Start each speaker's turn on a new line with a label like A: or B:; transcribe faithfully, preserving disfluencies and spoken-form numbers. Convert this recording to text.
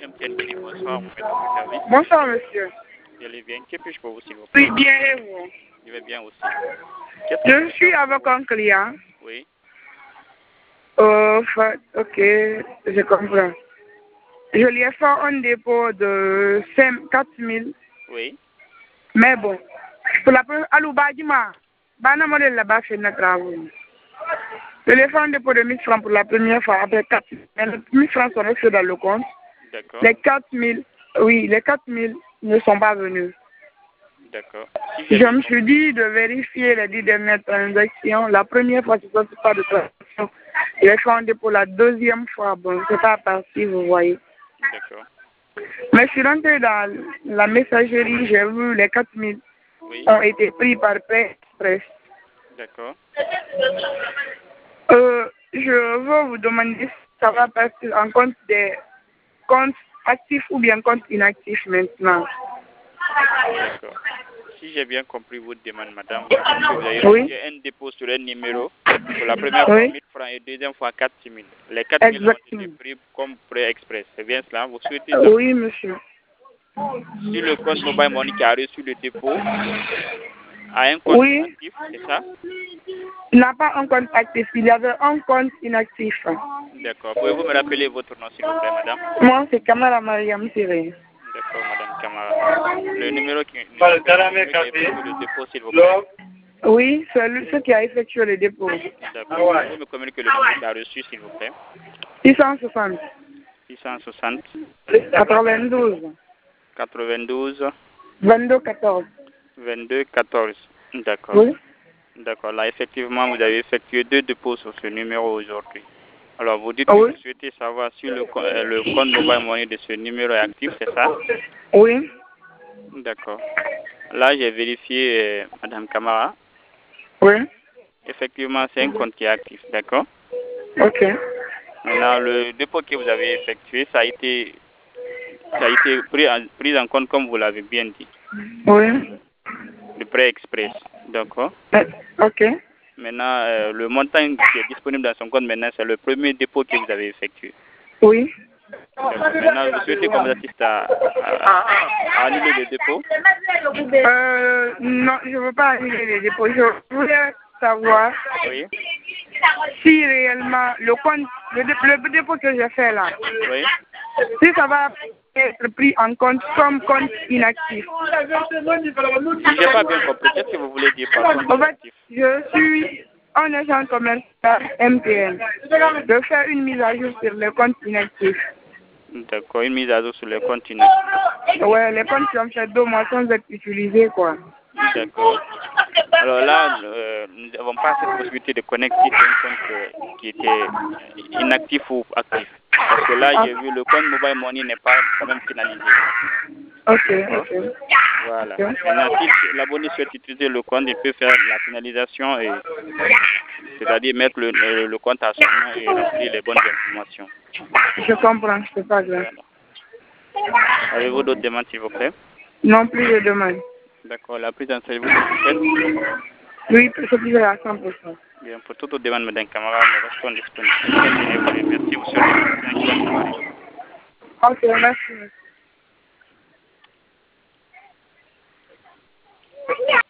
A: M T N Guinée, bonsoir, vous mettez au service.
B: Bonsoir, monsieur.
A: Je vais bien. Que puis-je pour vous, s'il vous plaît?
B: Oui, bien et vous?
A: Je vais bien aussi.
B: Je suis avec un client.
A: Oui.
B: Euh, fait, ok, je comprends. Je lui ai fait un dépôt de quatre mille.
A: Oui.
B: Mais bon, pour la première, allô, Badima, Bana modèle là-bas fait notre travail. Je lui ai fait un dépôt de mille francs pour la première fois, après quatre mille. mille francs sont restés dans le compte.
A: D'accord.
B: Les quatre mille, oui, les quatre mille ne sont pas venus.
A: D'accord.
B: Si je me suis dit de vérifier les dix dernières transactions. La première fois, c'est pas de transaction. Il a fait un dépôt la deuxième fois. Bon, c'est pas parti, vous voyez.
A: D'accord.
B: Mais je suis rentré dans la messagerie, j'ai vu les quatre mille
A: oui.
B: ont été pris par Paix Express.
A: D'accord.
B: Euh, je veux vous demander si ça va passer en compte des comptes actifs ou bien comptes inactifs maintenant.
A: D'accord. Si j'ai bien compris votre demande, madame, vous dites que vous avez
B: oui.
A: fait un dépôt sur un numéro. Pour la première
B: oui.
A: fois, mille francs et deuxième fois, quatre mille. Les quatre mille ont été pris comme prêt express. C'est bien cela? Vous souhaitez ça?
B: Oui, monsieur.
A: Si le compte Mobile Money qui a reçu le dépôt a un compte
B: oui.
A: actif, c'est ça?
B: Il n'a pas un compte actif, il y avait un compte inactif.
A: D'accord. Pouvez-vous me rappeler votre nom, s'il vous plaît, madame?
B: Moi, c'est Kamara Mariam Siré.
A: D'accord, madame Kamara. Le numéro qui, le numéro qui a effectué le dépôt, s'il vous plaît.
B: Oui, c'est lui ce qui a effectué le dépôt.
A: D'accord. Pouvez-vous me communiquer le numéro qui a reçu, s'il vous plaît?
B: six cent soixante.
A: six cent soixante.
B: quatre-vingt-douze.
A: quatre-vingt-douze.
B: vingt-deux quatorze.
A: vingt-deux quatorze. D'accord.
B: Oui.
A: D'accord. Là, effectivement, vous avez effectué deux dépôts sur ce numéro aujourd'hui. Alors, vous dites que
B: oui.
A: vous souhaitez savoir si le, euh, le compte Mobile Money de ce numéro est actif, c'est ça?
B: Oui.
A: D'accord. Là, j'ai vérifié, euh, madame Kamara.
B: Oui.
A: Effectivement, c'est un compte qui est actif, d'accord?
B: Ok.
A: Maintenant, le dépôt que vous avez effectué, ça a été, ça a été pris, en, pris en compte comme vous l'avez bien dit.
B: Oui.
A: Le prêt express, d'accord?
B: Ok.
A: Maintenant, euh, le montant qui est disponible dans son compte maintenant, c'est le premier dépôt que vous avez effectué.
B: Oui.
A: Maintenant, vous souhaitez qu'on vous assiste à, à, à annuler le dépôt?
B: Euh, non, je ne veux pas annuler les dépôts. Je voulais savoir
A: oui.
B: si réellement le compte, le, dé, le dépôt que j'ai fait là,
A: oui.
B: si ça va être pris en compte comme compte inactif.
A: Si j'ai pas bien compris, qu'est-ce que vous voulez dire par compte inactif?
B: En fait, je suis un agent commercial M T N. Je fais une mise à jour sur les comptes inactifs.
A: D'accord, une mise à jour sur les comptes inactifs.
B: Ouais, les comptes qui ont fait deux mois sans être utilisés, quoi.
A: D'accord. Alors là, euh, nous n'avons pas cette possibilité de connecter un compte euh, qui était inactif ou actif. Parce que là, j'ai vu le compte Mobile Money n'est pas quand même finalisé.
B: Ok, ok.
A: Voilà.
B: Okay.
A: Maintenant, si l'abonné souhaite utiliser le compte, il peut faire la finalisation, et c'est-à-dire mettre le, le, le compte à son nom et remplir les bonnes informations.
B: Je comprends, c'est pas grave.
A: Voilà. Avez-vous d'autres demandes, s'il vous plaît?
B: Non plus de demande.
A: D'accord. La prise en service est faite?
B: Oui, c'est plus à cent pour cent.
A: Bien, pour toute autre demande, madame Kamara, nous restons disponibles. Merci, vous souhaitez.
B: Ok, merci.